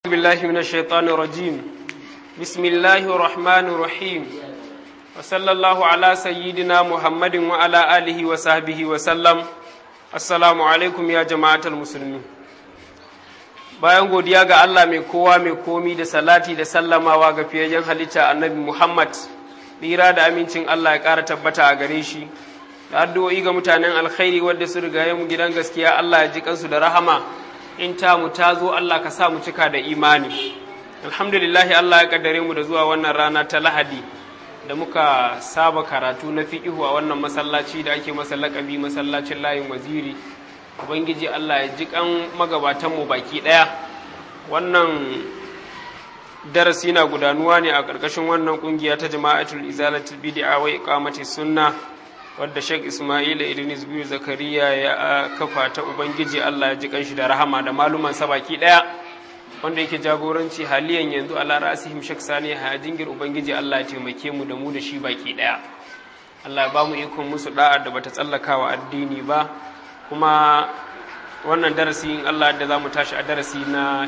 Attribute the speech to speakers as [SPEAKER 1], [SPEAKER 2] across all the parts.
[SPEAKER 1] بالله من الشيطان الرجيم بسم الله الرحمن الرحيم وصلى الله على سيدنا محمد وعلى آله وصحبه وسلم السلام عليكم يا جماعة المسلمين. bayan godiya ga Allah mai kowa mai komi da salati da sallamawa ga fiyayyen halitta annabi Muhammad, tsira da amincin Allah ya ƙara tabbata a gare shi, da addu'o'i ga mutanen alkhairi wadda su rigaye mu gidan gaskiya, Allah ya ji kansu da rahama. In ta mu ta zo Allah ka sa mu cika da imani. Alhamdulillahi Allah ya kaddare mu da zuwa wannan rana ta Lahadi da muka saba karatu na fiqhu a wannan masallaci da ake masa laƙabi masallacin layin waziri. Ubangiji Allah ya ji kan magabatan mu baki daya. Wannan darasi na gudanuwa ne a ƙarƙashin wannan kungiya ta Jama'atul Izalatul Bid'a wa Iqamati Sunnah wadda Sheikh Ismail Idris bin Zakariya ya kafa ta. Ubangiji Allah ya ji kanshi da rahama da maluman sa baki daya, wanda yake jagoranci haliyan yanzu ala rasihim Sheikh Sani Hajingir. Ubangiji Allah ya taimake mu da mu da shi baki daya. Allah ya ba mu ikon musu da'a da bata tsallakawa addini ba. Kuma wannan darasi in Allah da zamu tashi a darasi na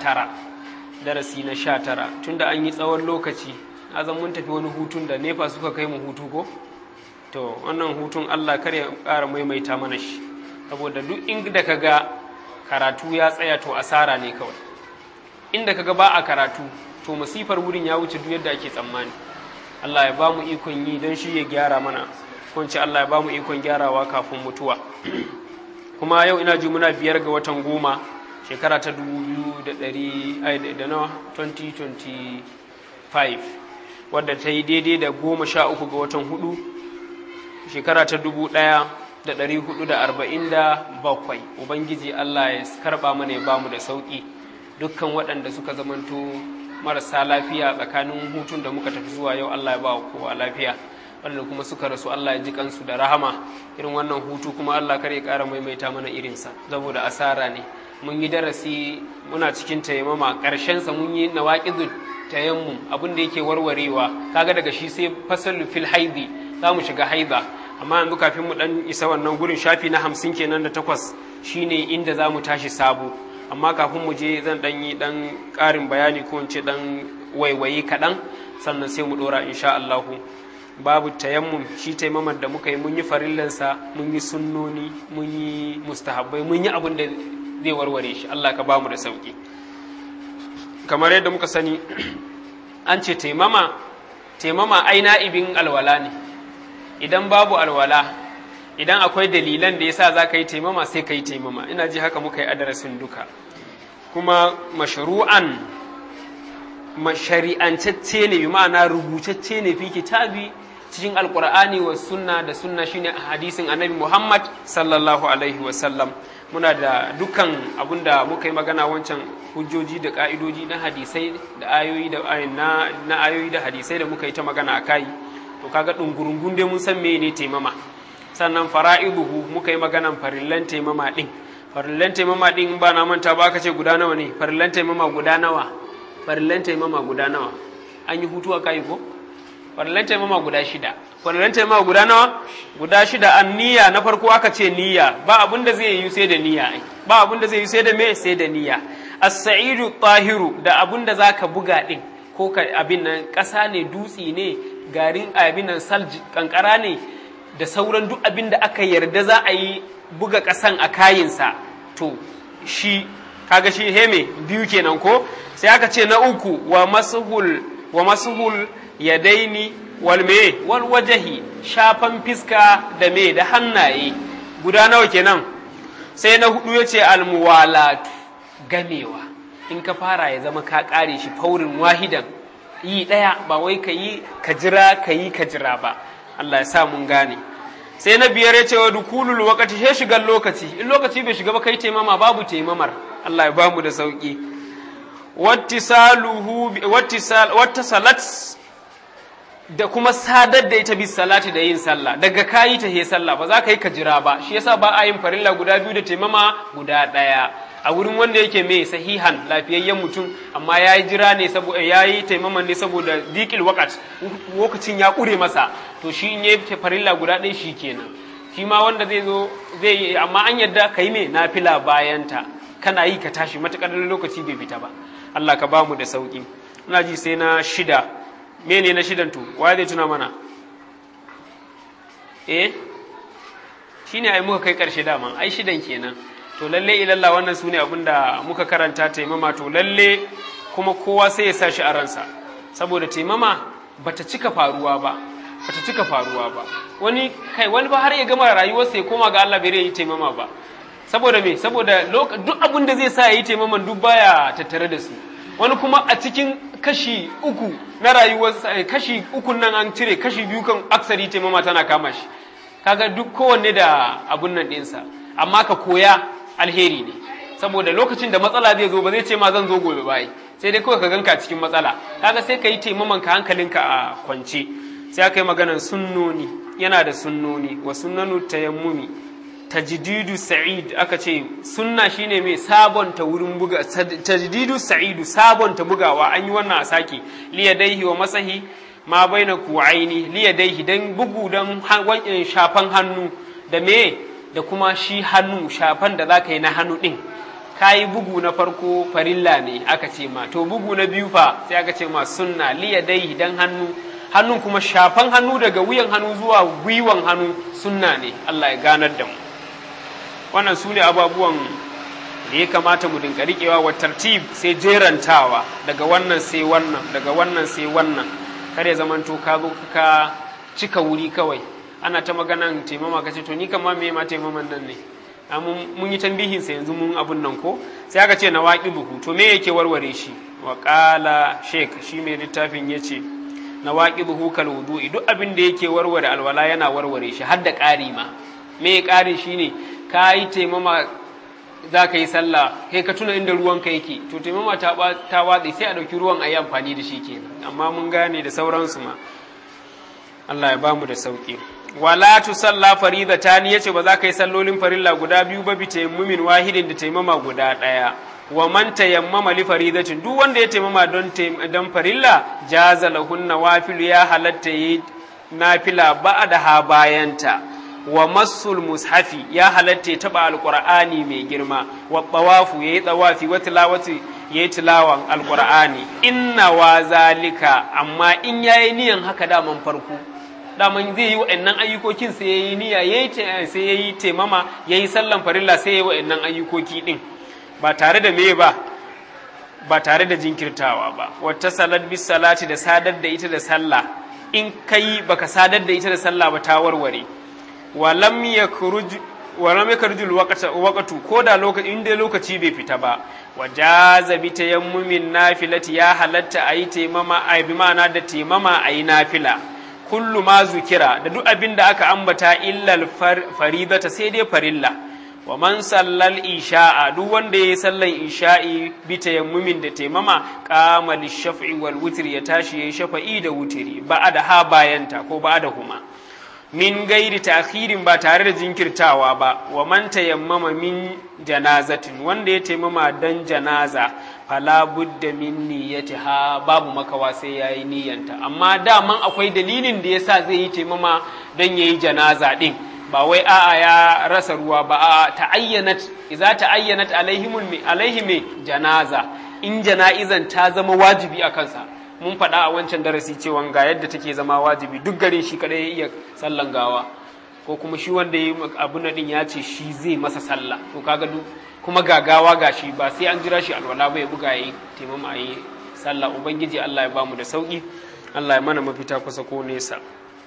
[SPEAKER 1] 19 tunda an yi tsawon lokaci azan mun tafi wani hutun da nefa suka kai mu hutu ko to wannan hutun Allah kar ya ƙara maimaita mana shi, saboda duk inda kaga karatu ya tsaya to asara ne kawai. Inda kaga ba a karatu to masifar wurin ya wuce duk yadda ake tsammani. Allah ya ba mu ikon yi don shi ya gyara mana, ko Allah ya ba mu ikon gyarawa kafin mutuwa. Kuma yau ina ji muna 5 ga watan 10 shekara ta 2025 wadda ta yi daidai da 13 ga watan 4 shekara ta 1447. Ubangiji Allah ya karba mana ya bamu da sauki. Dukkan waɗanda suka zamanto marasa lafiya tsakanin hutun da muka tafi zuwa yau, Allah ya ba kowa lafiya. Waɗanda kuma suka rasu, Allah ya ji kansu da rahama. Irin wannan hutu kuma Allah kar ya ƙara maimaita mana irinsa, saboda asara ne. Mun yi darasi muna cikin tayammama, ƙarshensa mun yi nawaqidul tayammum, abin da yake warwarewa. Kaga daga shi sai fasalu fil haidi, za mu shiga haida. Amma yanzu kafin mu dan isa wannan gurin, shafi na 50 kenan da 8 shine inda za mu tashi sabo. Amma kafin mu je zan dan yi dan ƙarin bayani ko in ce dan waiwayi kaɗan, sannan sai mu ɗora insha Allah. Babu tayammum, shi taimamar da muka yi mun yi farillansa, mun yi sunnoni, mun yi mustahabbai, mun yi abin da zai warware shi. Allah ka ba mu da sauki. Kamar yadda muka sani, an ce taimama ai na'ibin alwala ne. Idan babu alwala, idan akwai dalilan da yasa za ka yi taimama sai ka yi taimama. Ina ji haka muka yi a darasin duka. Kuma mashru'an shari'ancacce ne, bi ma'ana rubutacce ne fi kitabi cikin alkur'ani wa sunna, da sunna shine a hadisin annabi Muhammad sallallahu alaihi wasallam. Muna da dukkan abinda muka yi magana wancan hujjoji da ka'idoji na hadisai da ayoyi na ayoyi da hadisai da muka yi ta magana akai. To kaga dungurungun dai mun san mene taimama. Sannan fara'iduhu muka yi maganan farillan taimama din. Farillan taimama din ba na manta ba, aka ce guda nawa ne? Farillan taimama guda nawa? Farillan taimama guda nawa? An yi hutu a kai ko? Farillan taimama guda 6. Farillan taimama guda nawa? Guda 6. An niyya na farko aka ce niyya, ba abin da zai yi sai da niyya. Ba abin da zai yi sai da me? Sai da niyya. As-sa'idu tahiru, da abin da zaka buga din, ko ka abin nan ƙasa ne, dutsi ne, garin abin nan salji, kankara ne, da sauran duk abin da aka yarda za a yi buga ƙasan a kayinsa, to shi kaga shi heme 2 kenan ko. Sai aka ce na 3 wa masuhul yadaini wal wajhi, shafan fiska da da hannaye. Guda nawa kenan? Sai na 4 yace al muwalatu, gamewa. In ka fara ya zama ka kare shi faurin wahidan, yi daya, ba wai ka jira ba. Allah ya sa mun gane. Sai na 5 yace wa dukulul waqti, he shigan lokaci. In lokaci bai shiga ba kai taimama, babu taimamar. Allah ya ba mu da sauki. Wattasalat, da kuma sadar da ita bis salati, da yin sallah. Daga kayi ta he sallah, ba za ka yi ka jira ba. Shi yasa ba a yin farilla guda 2 da taimama guda 1. A wurin wanda yake mai sahihan lafiyayyen mutum, amma yayi jira ne saboda yayi taimaman ne saboda diqil waqt, lokacin ya kure masa, to shi in yayi farilla guda 1 shikenan. Shi ma wanda zai yi, amma an yadda kai me nafila bayanta, kana yi ka tashi matakar lokaci bai fita ba. Allah ka ba mu da sauki. Ina ji sai na shida. Mene na shidan to? Wa zai tuna mana? Shine ai muka kai karshe dama. Ai shidan kenan. To lalle ilalla wannan sune abinda muka karanta taimama, to lalle kuma kowa sai ya sa shi a ransa. Saboda taimama bata cika faruwa ba. Wani ba har ya gama rayuwarsa ya koma ga Allah bai yi taimama ba. Saboda me? Saboda duk abin da zai sa ya yi taimaman duk baya tattare da su. Wani kuma a cikin kashi 3 na rayuwarsa, kashi 3 nan an cire, kashi 2 kan aksari taimama tana kama shi. Kaga duk kowanne da abun nan ɗinsa. Amma ka koya alheri ne. Saboda lokacin da matsala zai zo ba zai ce ma zan zo gobe ba, sai dai kawai ka ganka cikin matsala. Kaga sai ka yi taimaman ka hankalinka a kwance. Sai aka yi maganar sunnoni, yana da sunnoni, wa sunnanu tayammumi, tajdidu sa'id, aka ce sunna shine mai sabonta wurin buga, tajdidu sa'idu, sabonta bugawa, an yi wannan a sake, liyadaihi wa masahi ma baina ku'aini, liyadaihi dan bugu dan shafan hannu da me da kuma shi hannu shafan da zaka yi na hannu din. Kayi bugu na farko farilla ne aka ce ma, to bugu na biyu fa sai aka ce ma sunna, liyadaihi dan hannun kuma shafan hannu daga wuyan hannu zuwa gwiwan hannu sunna ne. Allah ya ganar da mu. Wannan su ne ababuwan da ya kamata mu dinka riƙewa, wa tartib sai jerantawa, daga wannan sai wannan, daga wannan sai wannan. Kar ya zamanto ka zo ka cika wuri kawai ana ta maganan taimama kace to ni kama me ma taimaman nan ne. Mun yi tambihin sa yanzu mun abun nan ko sai aka ce nawaqibuhu, to me yake warware shi? Wa qala sheikh, shi mai littafin yace nawaqibuhu kal wudu'i, duk abin da yake warware alwala yana warware shi, har da ƙari ma. Me ƙarin shine kai taimama za ka yi sallah kai ka tuna inda ruwanka yake, to taimama ta watsi sai a ɗauki ruwan a yi amfani da shi kenan. Amma mun gane da sauransu ma. Allah ya bamu da sauƙi. Wala tu salla faridatan, yace ba za ka yi sallolin farilla guda biyu ba bi tayammumin wahidin da taimama guda ɗaya. Wa man tayammama li faridatin, duk wanda ya taimama don farilla, jaza lahun nawafil, ya halatta yi nafila ba'daha bayanta. Wa masul mushafi, ya halatta ya taba alqur'ani mai girma. Wa tawafu, yayi tawafi, wa tilawati, yayi tilawan alqur'ani. Inna wa zalika, amma in yayi niyan haka daman farko, daman zai yi wa'annan ayyukokin sai yayi niyya, sai yayi taimama, yayi sallan farilla, sai yayi wa'annan ayyukoki din ba tare da me ba tare da jinkirtawa ba. Wata salat bis salati, da sadar da ita da sallah, in kai baka sadar da ita da sallah ba ta warware. walam yakrujul waqtu, ko da lokaci inda lokaci bai fita ba. Wajaza bi tayammumin nafilati, ya halatta ayi taimama, ayi bi ma'ana da taimama ayi nafila. Kullu ma zukira, da duk abin da aka ambata, illa faridata, sai dai farilla. Wa man sallal isha'a, duk wanda yayi sallan isha'i bi tayammumin da taimama, qama lishaf'i wal witr, ya tashi yayi shafa'i da wutiri, ba'ada ha bayanta ko ba'ada huma, min gairi ta'khirin, ba tare da jinkirtawa ba. Wa man tayammama min janazatin, wanda ya taimama dan janaza, fala budda min niyyatiha, babu makawa sai yayi niyyanta. Amma daman akwai dalilin da yasa zai yi taimama dan yayi janaza din, ba wai a'a ya rasa ruwa ba, a'a ta'ayyanat, idza ta'ayyanat alaihim janaza, in jana'izan ta zama wajibi a kansa. Mun faɗa a wancan darasi cewa ga yadda take zama wajibi, duk garin shi kada ya iya sallan gawa, ko kuma shi wanda ya abu na din ya ce shi zai masa sallah, to kaga duk kuma gagawa gashi ba sai an jira shi alwala ba ya buga yayi taimama yayi sallah. Ubangiji Allah ya bamu da sauki, Allah ya mana mafita kusa ko nesa.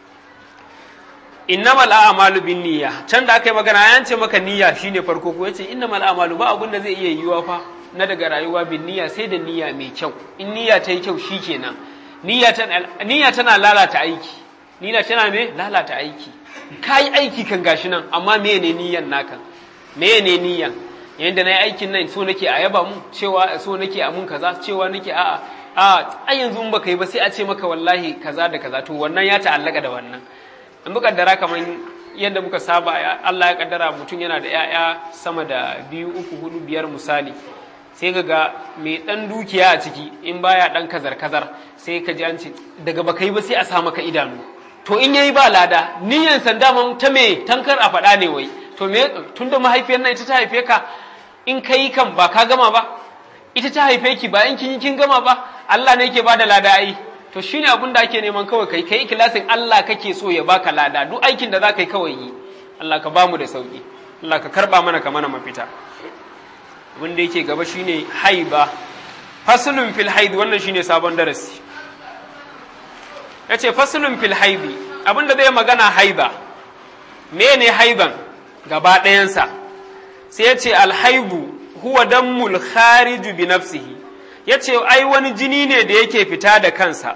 [SPEAKER 1] Innamal a'malu binniyya, can da aka yi magana ya ce maka niyya shine farko, ko yace innamal a'malu, ba abun da zai iya yiwa fa na daga rayuwa binniyya, sai da niyya mai kyau. In niyya ta yi kyau shikenan. Niyya tana lalata aiki. Niyya tana me lalata aiki. Kai aiki kan gashi nan, amma me ne niyyan naka? Me ne niyyan? Yanda nayi aikin nan so nake a yaba mu, cewa so nake a mun kaza, cewa nake a yanzu in baka yi ba sai a ce maka wallahi kaza da kaza, to wannan ya ta'allaka da wannan. In muka kaddara kaman yadda muka saba, Allah ya kaddara mutum yana da 'ya'ya sama da 2, 3, 4, 5 misali, sai ga mai dan dukiya a ciki, in baya dan kazar sai ka ji an ce daga baka yi ba sai a sa maka idanu. To in yayi ba lada, niyyar sanda man ta me tankar a faɗa ne wai, to me tunda mahaifiyar nan ita ta haife ka, in kai kan ba ka gama ba, ita ta haife ki ba in kin gama ba Allah ne yake bada lada ai to shine abin da ake neman kawai kai ikhlasin Allah kake so ya baka lada duk aikin da zaka yi kawai yi Allah ka bamu da sauki Allah ka karba mana ka mana mafita abin da yake gaba shine haiba faslun fil haid wannan shine sabon darasi yace faslun fil haidi abin da zai magana haiba mene haiban gaba ɗayansa sai yace al haibu huwa dammul kharij bi nafsihi yace ai wani jini ne da yake fita da kansa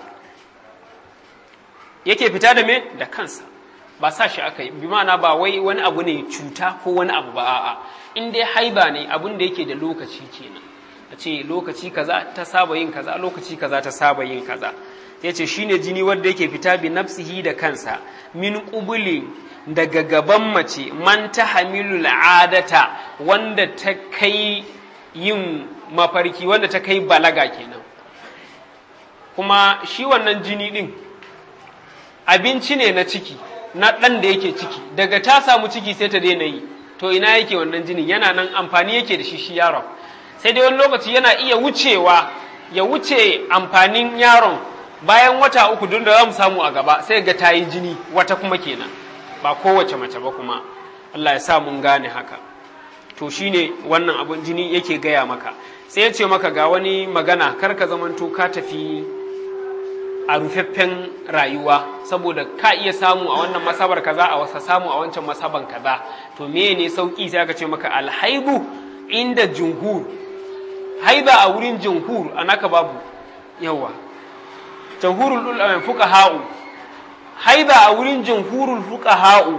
[SPEAKER 1] yake fita da me da kansa ba sa shi aka yi bi ma'ana ba wai wani abu ne cuta ko wani abu ba a'a in dai haiba ne abun da yake da lokaci kenan a ce lokaci kaza ta saba yin kaza lokaci kaza ta saba yin kaza yace shine jini wanda yake fita bi nafsihi da kansa min qubuli daga gaban mace man tahamilul adata wanda ta kai yin mafarki wanda ta kai balaga kenan kuma shi wannan jini din abinci ne na ciki na ɗan da yake ciki daga ta samu ciki sai ta daina yi to ina yake wannan jinin yana nan amfani yake da shi yaron sai dai wani lokaci yana iya wucewa ya wuce amfanin yaron bayan wata 3 don da za mu samu a gaba sai ga ta yi jini wata kuma kenan ba kowace mace ba kuma Allah ya sa mun gane haka to shine wannan abun jini yake gaya maka sai ya ce maka ga wani magana kar ka zamanto ka tafi a rufaffen rayuwa saboda ka iya samu a wannan masabar kaza a wasa samu a wancan masaban kaza to me ne sauki sai aka ce maka alhaibu inda jumhur haiba a wurin jumhur anaka babu yawa jumhurul ulama fuqaha'u haiba a wurin jumhurul fuqaha'u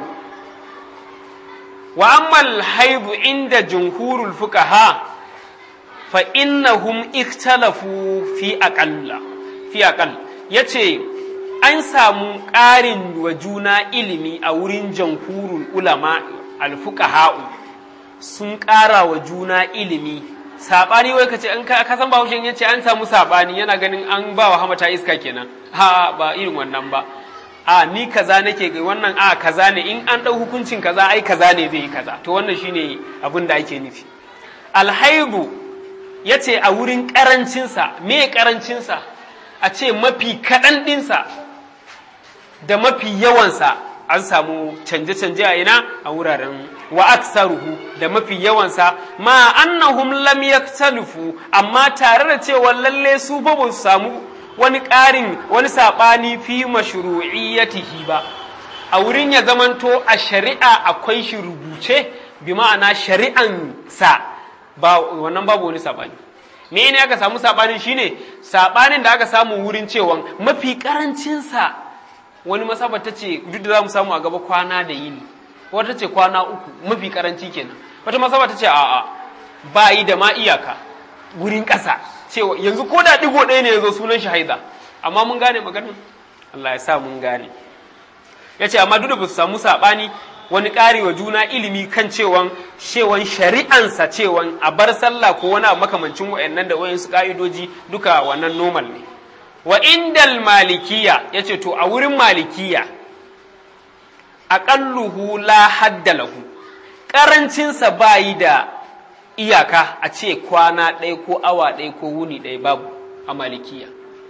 [SPEAKER 1] wa amma alhaibu inda jumhurul fuqaha fa innahum ikhtalafu fi aqall yace an samu ƙarin wa juna ilimi a wurin jamhurul ulama alfuqaha'u sun ƙara wa juna ilimi sabani wai kace an ka san Bahaushen yace an samu sabani yana ganin an ba wa hamata iska kenan ha ba irin wannan ba a ni kaza nake ga wannan a kaza ne in an dau hukuncin kaza ai kaza ne zai yi kaza to wannan shine abin da ake nufi alhaibu yace a wurin karancin sa me karancin sa a ce mafi kaɗan ɗinsa da mafi yawansa an samu canje-canje a ina a wuraren wa aksaruhu da mafi yawansa ma annahum lam yaktalifu amma tare da cewa lalle su ba su samu wani ƙarin wani saɓani fi mashru'iyyatihi ba a wurin ya zamanto a shari'a akwai shi rubuce bi ma'ana shari'an sa ba wannan babu wani saɓani me ne aka samu sabanin shine sabanin da aka samu wurin cewa mafi karancin sa wani masaba tace duk da zamu samu a gaba kwana da yini wata tace kwana 3 mafi karanci kenan wata masaba tace a'a ba yi da ma iyaka wurin kasa cewa yanzu ko da digo ɗaya ne yazo sunan shi haida amma mun gane maganar Allah ya sa mun gane yace amma duk da ba su samu sabani wani ƙari wa juna ilimi kan cewan shari'ansa cewan a bar sallah ko wani makamancin wa'annan da wayansu ƙa'idoji duka wannan normal ne wa indal malikiya yace to a wurin malikiya aqalluhu la hadda lahu karancinsa bayi da iyaka a ce kwana ɗaya ko awa ɗaya ko wuni ɗaya babu a malikiya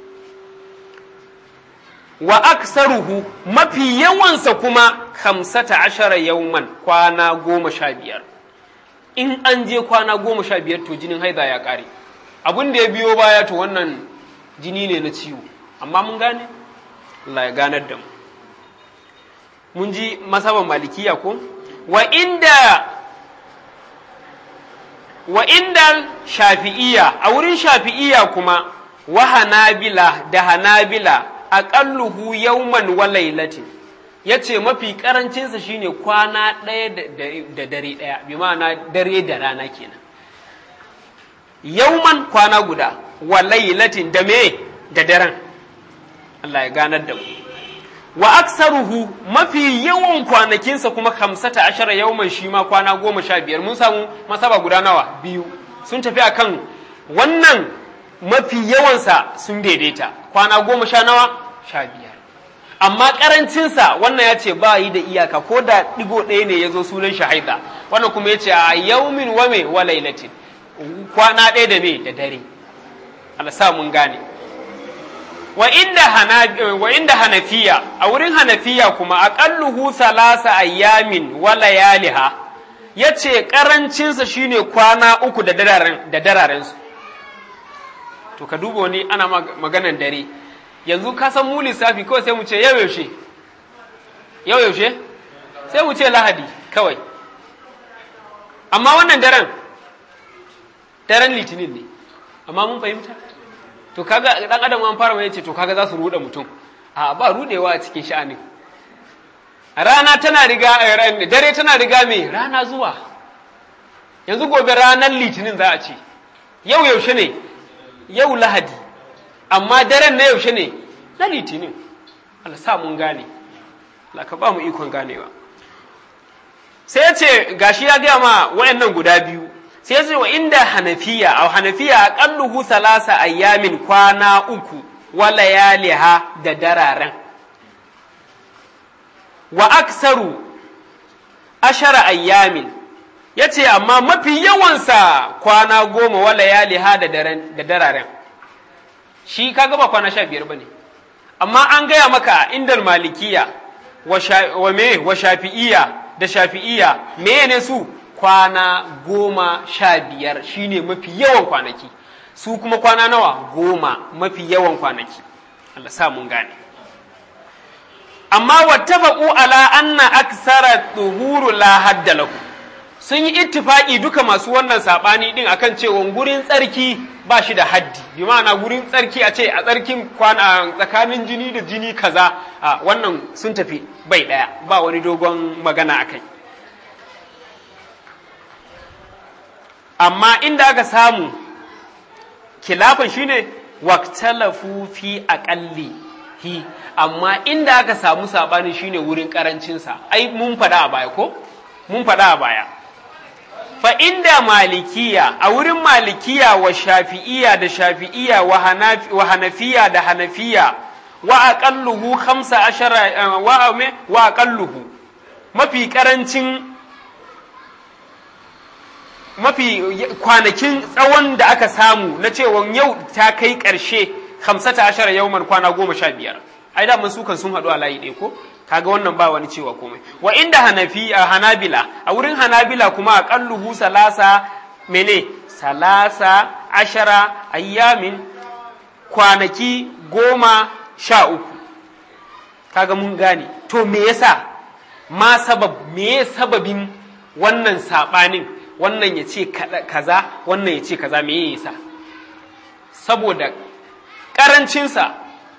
[SPEAKER 1] wa aksaruhu mafi yawansa kuma 15 yauman kwana 15 in an je kwana 15 to jinin haida ya kare abin da ya biyo baya to wannan jini ne na ciwo amma mun gane Allah ya ganar da mu mun ji masaban malikiya ko wa inda shafi'iyya a wurin shafi'iyya kuma wa hanabila da hanabila aqalluhu yawman wa laylatin yace mafi karancinsa shine kwana ɗaya da dare ɗaya bi ma'ana dare da rana kenan yawman kwana guda wa laylatin da me da daren Allah ya ganar da mu wa aksaruhu mafi yawan kwanakinsa kuma 15 yawman shi ma kwana 15 mun samu masaba guda nawa biyu sun tafi akan wannan mafi yawansa sun daidaita kwana 15 amma karancinsa wannan ya ce ba yi da iyaka ko da digo ɗaya ne ya zo sunan shahida wannan kuma ya ce a yaumin wame wa lailatin kwana ɗaya da me da dare. Allah sa mun gane. Wa inda hanafiya, a wurin hanafiya kuma aqalluhu salasa ayyamin wa layaliha, yace karancinsa shine kwana 3 da dararen su. To ka duba wani ana maganan dare, yanzu ka san mu lissafi kawai sai mu ce yau yaushe sai mu ce lahadi kawai, amma wannan daren litinin ne, amma mun fahimta. To kaga dan adam an fara mai ce to kaga za su ruɗa mutum, a ba rudewa a cikin sha'anin. Rana tana riga dare tana riga me rana zuwa. Yanzu gobe ranar litinin za a ce yau yaushe ne, yau lahadi, amma daren na yaushe ne na litinin. Allah sa mun gane, Allah ka ba mu ikon ganewa. Sai ya ce gashi ya gaya ma wayannan guda biyu, sai ya ce wa inda hanafiya, a hanafiya aqalluhu salasa ayyamin, kwana 3 wa layaliha da dararen, wa aksaru 10 ayyamin, yace amma mafi yawansa kwana 10 wa layaliha da dararen. Shi kaga ba kwana 15 bane, amma an gaya maka indal malikiya wa shafi'iyya da shafi'iyya mene su kwana 15 shine mafi yawan kwanaki, su kuma kwana nawa 10 mafi yawan kwanaki. Allah sa mun gane. Amma wattafaqu ala anna aksara tuhuru la hadda lahu, sun yi ittifaki duka masu wannan sabani din akan cewa gurin tsarki ba shi da haddi, bi ma'ana gurin tsarki a ce a tsarkin kwana tsakanin jini da jini kaza, wannan sun tafi bai daya, ba wani dogon magana akai. Amma inda aka samu kilafin shine waqtalafu fi aqallihi, amma inda aka samu sabani shine wurin karancinsa. Ai mun faɗa a baya ko? Mun faɗa a baya. Fa inda malikiya, a wurin malikiya wa shafi'iya da shafi'iya wa hanafiya da hanafiya, wa aqalluhu 15 wa aqalluhu, mafi karancin mafi kwanakin tsawon da aka samu na cewa yau ta kai ƙarshe 15 yawman, kwana 15. Ai da su kan sun haɗu a layi ɗaya ko? Kaga wannan ba wani cewa komai. Wa inda hanabila, a wurin hanabila kuma aqalluhu salasa 13 ayyamin, kwanaki 13. Kaga mun gane. To me yasa? Me sababin wannan sabanin? Wannan ya ce kaza, wannan ya ce kaza, me yasa? Saboda ƙarancinsa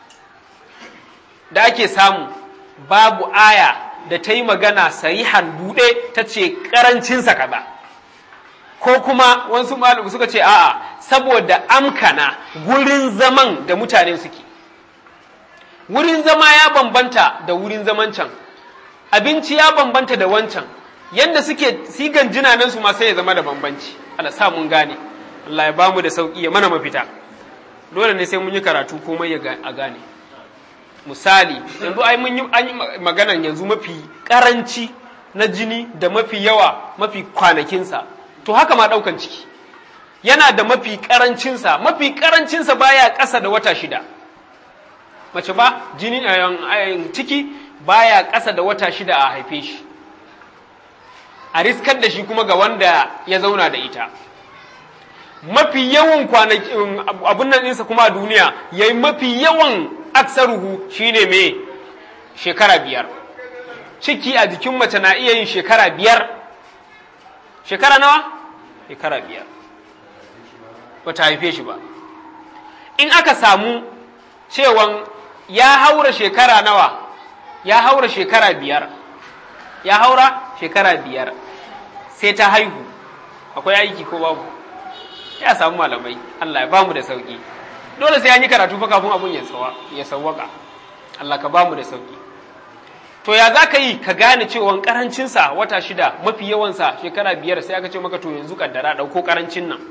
[SPEAKER 1] da ake samu, babu aya da ta yi magana sarihan buɗe ta ce ƙarancinsa kaza, ko kuma wasu malamai suka ce a'a, saboda amkana wurin zaman da mutane suke. Wurin zama ya bambanta da wurin zaman can, abinci ya bambanta da wancan, yanda suke sigan jinanansu ma sai ya zama da bambanci. Allah sa mun gane, Allah ya bamu da sauki ya mana mafita. Dole ne sai mun yi karatu komai a gane. Misali, yanzu ai mun yi maganan yanzu mafi karanci na jini da mafi yawa, mafi kwanakinsa. To haka ma daukan ciki, yana da mafi karancinsa baya ƙasa da wata 6. Mace ba jini ciki baya ƙasa da wata 6 a haife shi, a riskar da shi kuma ga wanda ya zauna da ita. Mafi yawan kwanakin abun nan ɗinsa kuma a duniya yayi mafi yawan aksaruhu shine me shekara 5. Ciki a jikin mace na iya yin shekara 5. Shekara nawa? Shekara 5. Bata haife shi ba. In aka samu cewan ya haura shekara nawa? Ya haura shekara 5. Ya haura shekara 5 sai ta haihu, akwai aiki ko babu? Ya samu malamai, Allah ya bamu da sauki. Dole sai an yi karatu fa kafin abun ya sawwaka. Allah ka bamu da sauki. To ya za ka yi ka gane cewa karancinsa wata 6, mafi yawansa shekara 5, sai aka ce maka to yanzu kaddara ɗauko karancin nan.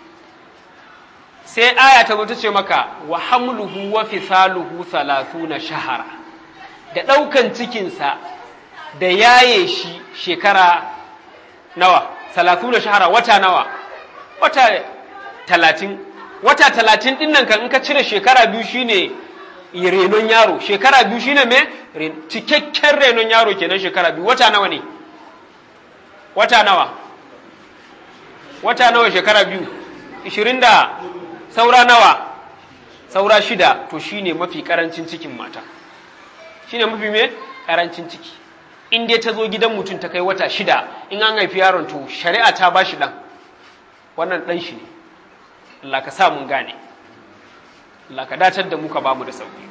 [SPEAKER 1] Sai aya ta zo ta ce maka wa hamluhu wa fisaluhu 30 shahara, da ɗaukan cikinsa da yaye shi shekara nawa? 30 shahara, wata nawa? wata 30 wata 30 din nan kan in ka cire shekara 2 shine renon yaro, shekara 2 shine me cikakken renon yaro kenan. shekara 2 wata nawa ne? Wata nawa shekara 2? 20 da saura nawa? Saura 6. To shine mafi karancin cikin mata, shine mafi me karancin ciki. In dai ta zo gidan mutum ta kai wata 6, in an haifi yaron to shari'a ta bashi dan, wannan dan shi ne. Allah ka sa mun gane, Allah ka dacar da mu ka bamu da sauki.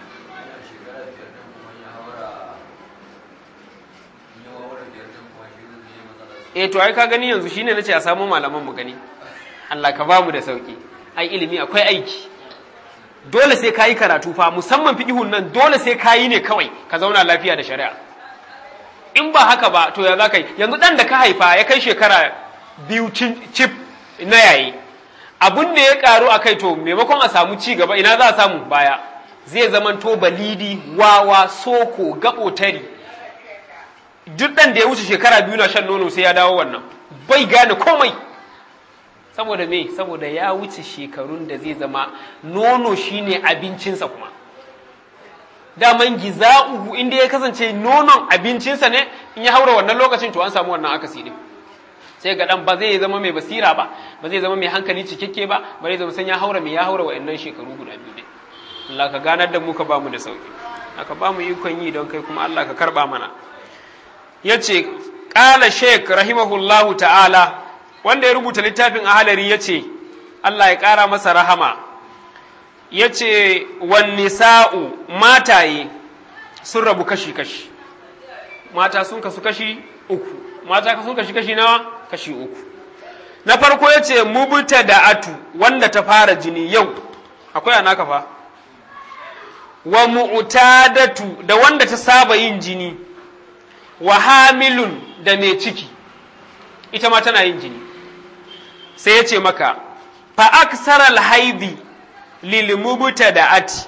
[SPEAKER 1] To ai ka gani yanzu shine nace a samu malaman mu gani. Allah ka bamu da sauki. Ai ilimi akwai aiki. Dole sai kayi karatu fa, musamman fiqhun nan dole sai kayi ne kawai ka zauna lafiya da shari'a. In ba haka ba to ya za ka yi? Yanzu dan da ka haifa ya kai shekara 2 cif na yayi, abun da ya karu a kai to maimakon a samu ci gaba ina za a samu baya? Zai zamanto balidi, wawa, soko, gaɓotari. Duk ɗan da ya wuce shekara 2 na shan nono sai ya dawo wannan, bai gane komai. Saboda me? Saboda ya wuce shekarun da zai zama nono shine abincinsa. Kuma daman giza'uhu inda ya kasance nonon abincinsa ne, in ya haura wannan lokacin to an samu wannan akasi din. Sai ga dan ba zai zama mai basira ba zai zama mai hankali cikakke ba zai zama san ya haura wa'annan shekaru guda 2 din. Allah ka ganar da mu ka ba mu da sauki, aka ba mu ikon yi don kai kuma Allah ka karba mana. Yace qala shaykh rahimahullahu ta'ala, wanda ya rubuta littafin ahalari yace Allah ya kara masa rahama, yace wan nisa'u, mataye sun rabu kashi-kashi. Mata sun kasu kashi 3. Mata sun kashi nawa? Kashi 3. Na farko yace mubtada'atu, wanda ta fara jini yau, akwai anaka fa. Wa mu'tadatu, da wanda ta saba yin jini. Wa hamilun, da mai ciki, ita ma tana yin jini. Sai yace maka fa aksaral haidi lil mubtada'ati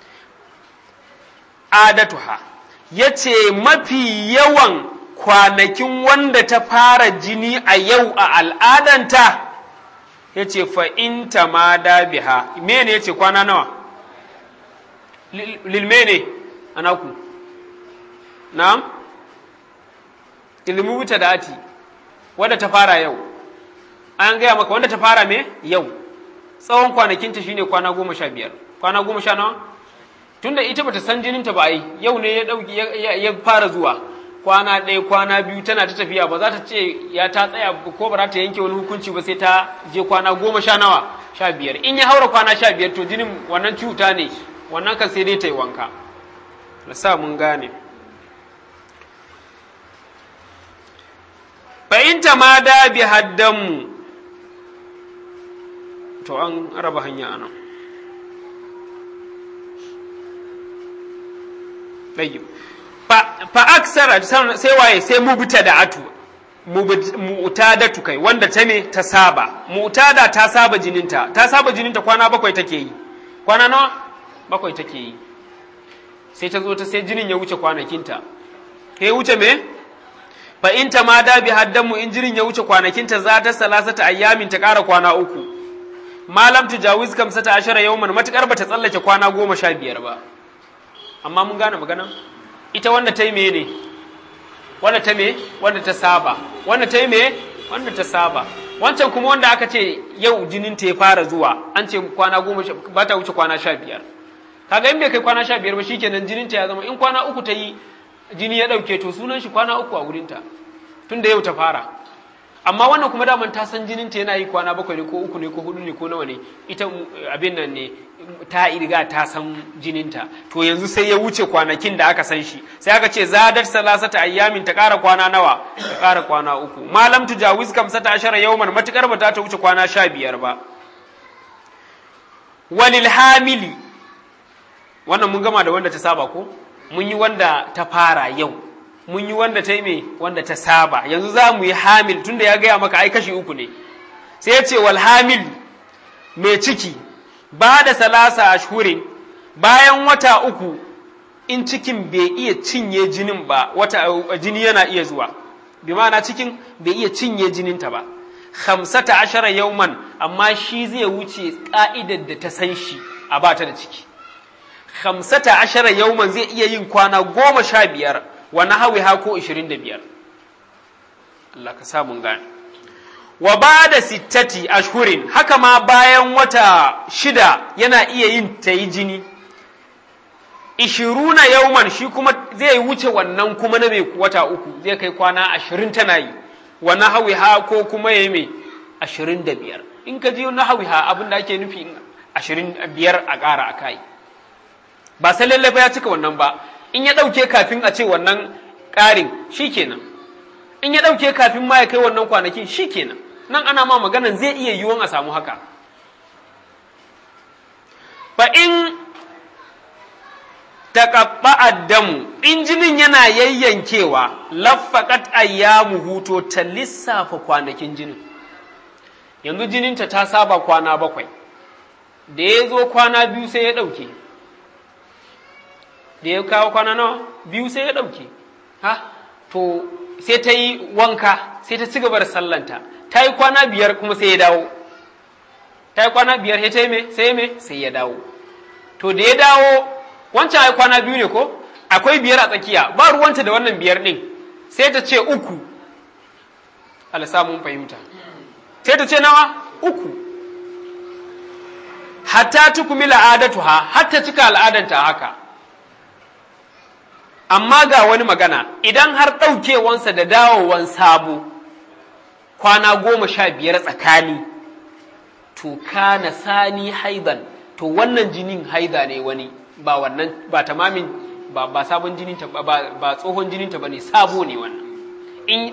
[SPEAKER 1] adatuha, yace mafi yawan kwanakin wanda ta fara jini a yau a al'adanta, yace fa in tamada biha. Mene yace kwana nawa? Lil mene anaku? Na'am, lil mubtada'ati, wanda ta fara yau. An gaya maka wanda ta fara me yau, tsawon kwanakinta shine kwana 15. Kwana 10 nawa? Tunda ita bata san jininta ba, ai yau ne ya fara zuwa. Kwana 1, kwana 2 tana ta tafiya, ba za ta ce ya ta tsaya ko ba za ta yanke wani hukunci ba sai ta je kwana 10 nawa? 15. In ya haura kwana 15 to jinin wannan cuta ne, wannan kan sai dai ta yi wanka. Na sa mun gane. Fa in tamada bi haddamu, to an raba hanya anan. Tayyib. Fa aksara, sai waye? Sai mubtada'atu, mu'tadatu kai, wanda ta ne ta saba. Mu'tada ta saba jininta, kwana 7 take yi. Kwana nawa? 7 take yi. Sai ta zo ta sai jinin ya wuce kwanakinta. Kai wuce me? Fa in tamada bi haddamu, in jinin ya wuce kwanakinta za ta salasata ayyamin, ta ƙara kwana 3. Malam tujawiz 15 yawman, matukar bata tsallake kwana 15 ba. Amma mun gane magana? Ita wanda ta yi me ne? Wanda ta me? Wanda ta saba. Wanda ta yi me? Wanda ta saba. Wancan kuma wanda aka ce yau jinin ta ya fara zuwa, an ce kwana 10 ba ta wuce kwana 15. Kaga in bai kai kwana 15 ba shikenan jinin ta ya zama, in kwana 3 ta yi jini ya dauke to sunan shi kwana 3 a wurin ta. Tunda yau ta fara. Amma wannan kuma daman ta san jinin ta yana yi kwana 7 ne ko 3 ne ko 4 ne ko nawa ne, ita abin nan ne, ta riga ta san jininta. To yanzu sai ya wuce kwanakin da aka san shi, sai aka ce zadat salasata ayyamin, ta ƙara kwana nawa? Ta ƙara kwana 3. Malam tujawiz 15 yawman, matukar ba ta wuce kwana 15 ba. Walil hamili, wannan mun gama da wanda ta saba ko? Mun yi wanda ta fara yau, mun yi wanda ta yi me? Wanda ta saba. Yanzu za mu yi hamil, tunda ya gaya maka ai kashi 3 ne. Sai ya ce wal hamil, mai ciki, ba da 3 ashhurin, bayan wata 3, in cikin bai iya cinye jinin ba, jini yana iya zuwa. Bi ma'ana cikin bai iya cinye jininta ba. 15 yawman, amma shi zai wuce ka'idar da ta san shi a bata da ciki. 15 yawman zai iya yin kwana 15 wa nahwiha ko 25. Allah ka sa mun gane. Wa ba'da 6 ashhurin, haka ma bayan wata 6 yana iya yin tayi jini. 20 yawman, shi kuma zai wuce wannan kuma na mai wata 3 zai kai kwana 20 tana yi. Wa nahwiha ko kuma yayi mai 25. In ka ji nahwiha abinda ake nufi 25 a ƙara akai. Ba sai lalle ba ya cika wannan ba. In ya dauke kafin a ce wannan ƙarin shikenan. In ya dauke kafin ma ya kai wannan kwanakin shikenan. Nan ana ma maganan zai iya yiwon a samu haka. Fa in taqabba'a damu, in jinin yana yayyankewa, laffaqat ayyamuhu, to ta lissafa kwanakin jinin. Yanzu jininta ta saba kwana 7, da ya zo kwana 2 sai ya ɗauke, da ya kawo kwana nawa 2 sai ya ɗauke, to sai ta yi wanka, sai ta ci gaba da sallanta, ta yi kwana 5 kuma sai ya dawo, ta yi kwana 5 sai ya dawo. To da ya dawo, wancan ai kwana 2 ne ko, akwai 5 a tsakiya, ba ruwanta da wannan 5 ɗin, sai ta ce 3, alasa mun fahimta, sai ta ce nawa 3, hatta tukmila adatuha, hatta cika al'adanta haka. Amma ga wani magana, idan har ɗaukewansa da dawowan sabo kwana 15 tsakani, to kana sani haidan, to wannan jinin haida ne wani, ba wannan, ba tamamin, ba sabon jininta ba tsohon jininta ba ne, sabo ne wannan. In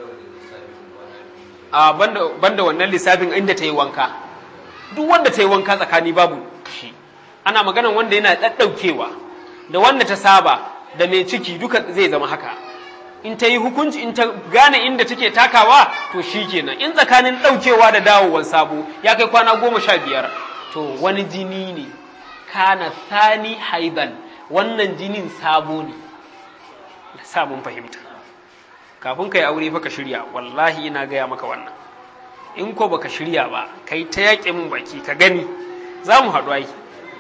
[SPEAKER 1] banda wannan lissafin inda ta yi wanka, duk wanda ta yi wanka tsakani babu shi, ana maganan wanda yana ɗaɗɗaukewa, da wanda ta saba da mai ciki duka zai zama haka. In ta yi hukunci, in ta gane inda take takawa, to shi kenan. In tsakanin ɗaukewa da dawowar sabo ya kai kwana 15, to wani jini ne, kana thani haidan, wannan jinin sabo ne. Sabon fahimta. Kafin ka yi aure fa ka shirya, wallahi ina gaya maka wannan. In ko baka shirya ba, kai ta yaƙe mun baki ka gani, za mu haɗu ai.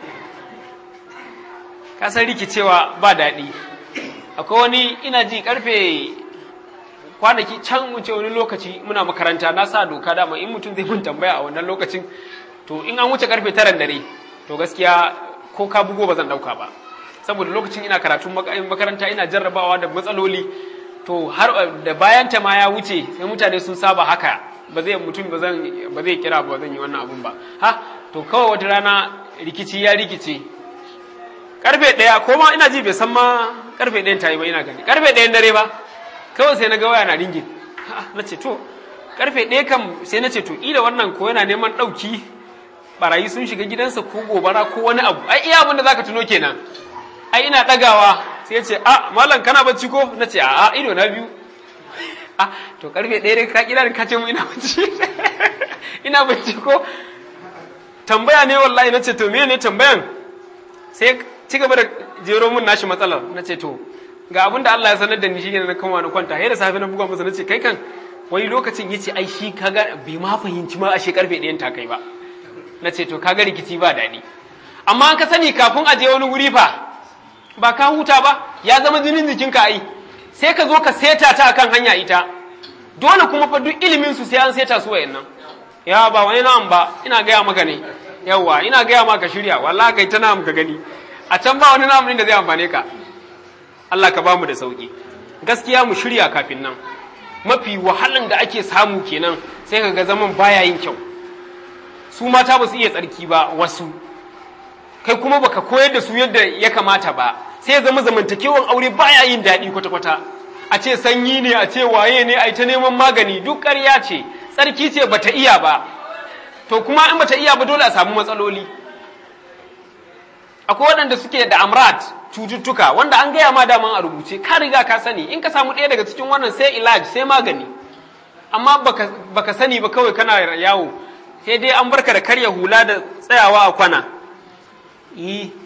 [SPEAKER 1] Ka san rikicewa ba daɗi. Akwai wani ina ji karfe kwanaki can wuce wani lokaci muna makaranta, na sa doka dama in mutum zai mun tambaya a wannan lokacin, to in an wuce karfe 9 dare, to gaskiya ko ka bugo ba zan ɗauka ba. Saboda lokacin ina karatun makaranta, ina jarrabawa da matsaloli, to har da bayanta ma ya wuce sai mutane sun saba haka, ba zai kira ba zan yi wannan abun ba. To kawai wata rana rikici ya rikice, karfe 1 ko ma ina ji bai san ma karfe 1 ta yi ba, ina gani karfe 1 dare ba, kawai sai na ga waya na ringin. Na ce to karfe 1 kam, sai na ce to ila wannan ko yana neman ɗauki, barayi sun shiga gidansa ko gobara ko wani abu, ai iya abin da zaka tuno kenan. Ai ina ɗagawa sai ya ce malam kana bacci ko? Na ce ido na biyu. To karfe 1 dai ka kira ka ce mu ina bacci ina bacci ko? Tambaya ne wallahi. Na ce to me ne tambayan? Sai ci gaba da jero mun nashi matsalar. Na ce to ga abin da Allah ya sanar da ni shine na kama na kwanta, sai da safe na buga masa na ce kai kan wani lokacin yace ai shi kaga bai ma fahimci ma ashe karfe 1 ta kai ba. Na ce to kaga rikici ba daɗi, amma ka sani kafin a je wani wuri fa ba ka huta ba, ya zama jinin jikinka ai, sai ka zo ka seta ta akan hanya ita. Dole kuma fa duk ilimin su sai an seta su wayannan. Ya ba wani na'am ba, ina gaya maka ne, yawa ina gaya maka shirya, wallahi kai ta na'am ka gani, a can ba wani na'am da zai amfane ka. Allah ka ba mu da sauki. Gaskiya mu shirya kafin nan, mafi wahalan da ake samu kenan, sai ka ga zaman baya yin kyau. Su mata ba su iya tsarki ba wasu, kai kuma baka koyar da su yadda ya kamata ba, sai zama zamantakewan aure baya yin daɗi kwata-kwata. A ce sanyi ne, a ce waye ne, a yi ta neman magani, duk ƙarya ce. Tsarki ce bata iya ba, to kuma in bata iya ba dole a samu matsaloli. Akwai waɗanda suke da amrat, cututtuka wanda an gaya ma daman a rubuce, ka riga ka sani, in ka samu ɗaya daga cikin wannan sai ilaj, sai magani. Amma baka sani ba, kawai kana yawo, sai dai an barka da karya hula da tsayawa a kwana.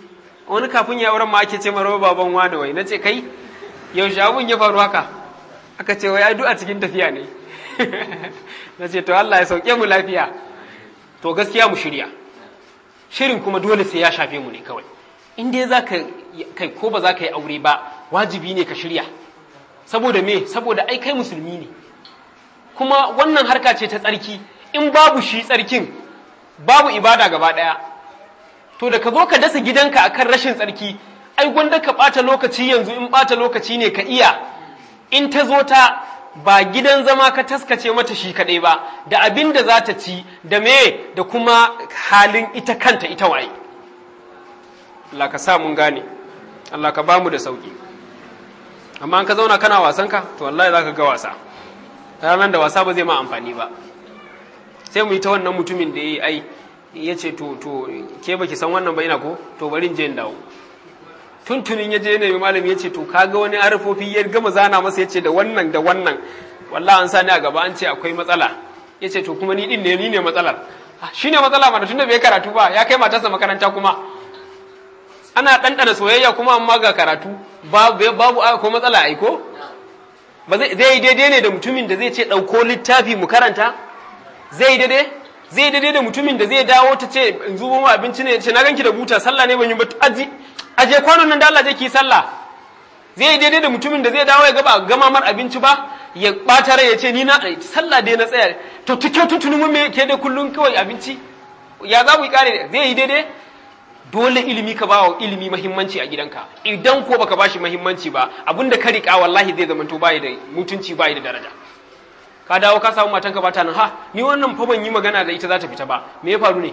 [SPEAKER 1] Wani kafin ya auren ma ake ce mara baban wani wai. Na ce kai yaushe abun ya faru haka, aka ce wai addu'a cikin tafiya ne na ce to Allah ya sauke mu lafiya. To gaskiya mu shirya, shirin kuma dole sai ya shafe mu ne kawai. In dai za ka kai ko ba za ka yi aure ba, wajibi ne ka shirya. Saboda me? Saboda ai kai musulmi ne, kuma wannan harka ce ta tsarki. In babu shi tsarkin, babu ibada gaba ɗaya. To da ka zo ka dasa gidanka akan rashin tsarki, ai gwanda ka ɓata lokaci yanzu. In ɓata lokaci ne ka iya, in ta zo ta ba gidan zama ka taskace mata shi kaɗai ba, da abin da za ta ci, da me, da kuma halin ita kanta ita waye. Allah ka sa mun gane, Allah ka bamu da sauki. Amma an ka zauna kana wasanka, to wallahi za ka ga wasa, ranar da wasa ba zai ma amfani ba. Sai mu yi ta wannan mutumin da ya ce to ke baki san wannan ba ina ko, to bari in je in dawo. Tuntunin ya je ne malami ya ce to kaga wani harfofi ya gama zana masa ya ce da wannan wallahi an sani a gaba an ce akwai matsala. Ya ce to kuma ni ne matsalar. Shi ne matsala mana tunda bai karatu ba, ya kai matarsa makaranta kuma ana ɗanɗana soyayya kuma amma ga karatu babu ko matsala aiko. Ba zai yi daidai ne da mutumin da zai ce ɗauko littafi mu karanta? Zai yi daidai da mutumin da zai dawo ta ce in zubo mu abinci ne, ce na ganki da buta, sallah ne ban yi ba, aje kwanon nan da Allah zai ki sallah. Zai yi daidai da mutumin da zai dawo ya gama mar abinci ba, ya ɓata rai ya ce ni na sallah dai na tsaya, to tuke tuntuni mu me ke da kullun kawai abinci, ya za mu yi kare? Zai yi daidai? Dole ilimi ka ba wa ilimi muhimmanci a gidanka. Idan ko baka bashi muhimmanci ba, abinda ka riƙa wallahi zai zamanto bai da mutunci, bai da daraja. Ka dawo ka samu matanka ba ta nan, ha ni wannan fa ban yi magana da ita za ta fita ba, me ya faru ne?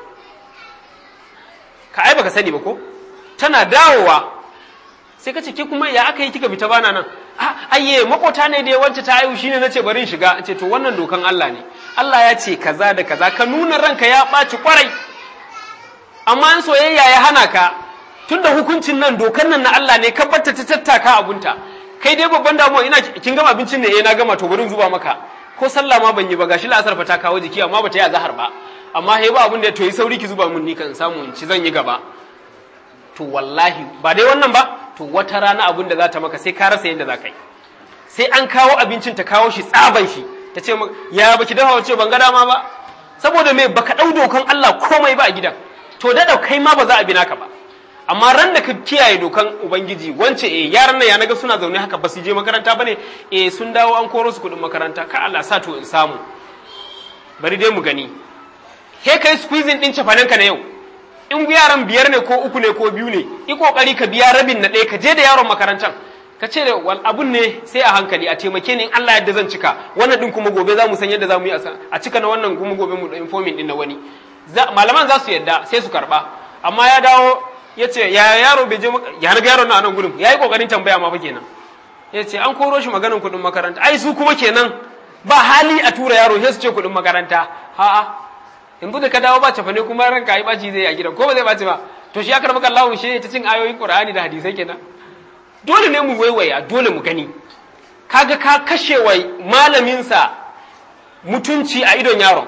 [SPEAKER 1] Ka ai baka sani ba ko? Tana dawowa sai ka ce ke kuma ya aka yi kika fita bana nan? Ayye makota ne da wacce ta haihu shine nace bari in shiga. Ce to wannan dokan Allah ne, Allah ya ce kaza da kaza, ka nuna ranka ya ɓaci kwarai. Amma an soyayya ya hana ka, tunda hukuncin nan dokan nan na Allah ne, ka batta ta tattaka abunta. Kai dai babban damuwa kin gama abincin ne, na gama, to bari in zuba maka. Ko sallah ma ban yi ba, gashi la'asar fa ta kawo jiki amma bata yi azhar ba. Amma he ba abun da to yi sauri ki zuba mun ni kan samu in ci, zan yi gaba. To wallahi ba dai wannan ba, to wata rana abun da za ta maka sai ka rasa yadda za ka yi. Sai an kawo abincin ta kawo shi tsaban shi, ta ce ya baki dafa wace ban ga dama ba. Saboda me baka dau dokan Allah komai ba a gidan. To da kai ma ba za a bi naka ba. Amma ran da ka kiyaye dokan Ubangiji, wance yaran nan ya naga suna zaune haka ba su je makaranta bane, sun dawo an koro su kuɗin makaranta, ka Allah sa to in samu. Bari dai mu gani. He kai squeezing din cefanenka na yau. In yaran 5 ne ko 3 ne ko 2 ne, yi kokari ka biya rabin na ɗaya, ka je da yaron makarantan. Ka ce da abun ne sai a hankali, a taimake ni in Allah yadda zan cika. Wannan din kuma gobe za mu san yadda za mu yi a cika na wannan, kuma gobe mu informing din na wani. Malaman za su yadda sai su karba. Amma ya dawo ya ce ya yaro bai je ya riga yaron na nan gurin, ya yi kokarin tambaya ma fa kenan. Ya ce an koro shi maganin kuɗin makaranta, ai su kuma kenan ba hali a tura yaro sai su ce kuɗin makaranta. A'a yanzu da ka dawo ba cefane kuma ranka yi baci zai a gidan, ko ba zai baci ba? To shi ya karɓi kallahu shi ta cin ayoyin Qur'ani da hadisai kenan. Dole ne mu waiwaya, dole mu gani. Kaga ka kashe wa malaminsa mutunci a idon yaron,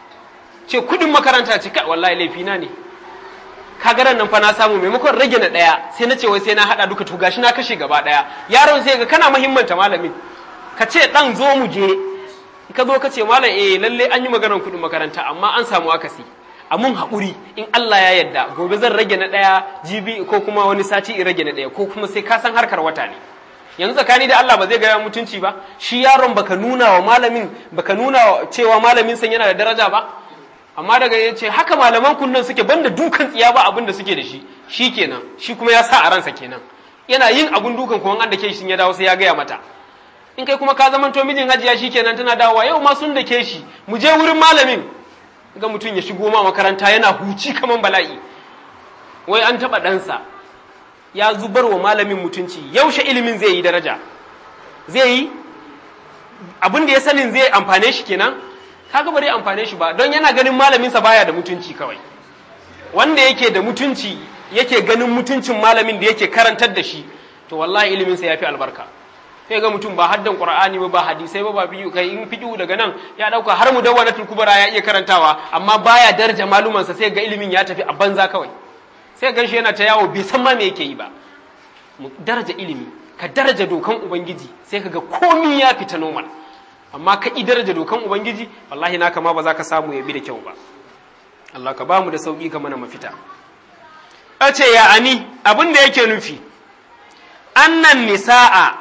[SPEAKER 1] ce kuɗin makaranta ce kai wallahi laifina ne. Kaga ran nan fa na samu maimakon rage na ɗaya sai na ce wai sai na haɗa duka, to gashi na kashe gaba ɗaya. Yaron sai ga kana muhimmanta malamin, ka ce ɗan zo mu je, ka zo ka ce malam lalle an yi maganar kuɗin makaranta amma an samu akasi, a mun haƙuri in Allah ya yarda gobe zan rage na ɗaya, jibi ko kuma wani sati in rage na ɗaya, ko kuma sai ka san harkar wata ne. Yanzu tsakani da Allah ba zai gaya mutunci ba? Shi yaron baka nuna wa malamin, baka nuna cewa malamin san yana da daraja ba? Amma daga ya ce haka malaman kunnan suke, banda dukan tsiya ba abin da suke da shi kenan, shi kuma ya sa a ransa kenan. Yana yin abun dukan kuma an da ke shi ya dawo sai ya gaya mata. In kai kuma ka zamanto mijin hajiya shi kenan, tana dawowa yau ma sun da ke shi, mu je wurin malamin. Ga mutum ya shigo ma makaranta yana huci kaman bala'i, wai an taɓa ɗansa, ya zubar wa malamin mutunci. Yaushe ilimin zai yi daraja? Zai yi abin da ya sanin zai amfane shi kenan? Kaga bari amfane shi ba, don yana ganin malaminsa baya da mutunci kawai. Wanda yake da mutunci yake ganin mutuncin malamin da yake karantar da shi, to wallahi iliminsa ya fi albarka. Sai ga mutum ba haddan Qur'ani ba hadisai ba fiqhu, kai in fiqhu daga nan ya dauka har mudawwanatul kubra ya iya karantawa, amma baya daraja malumansa, sai ga ilimin ya tafi a banza kawai. Sai ga shi yana ta yawo bai san ma me yake yi ba. Mu daraja ilimi, ka daraja dokan ubangiji sai kaga komi ya fita normal, amma ka daraja dokan ubangiji wallahi naka ma ba za ka samu ya bi da kyau ba. Allah ka ba mu da sauki ka mana mafita. Ace ya ani abin da yake nufi annan nisa'a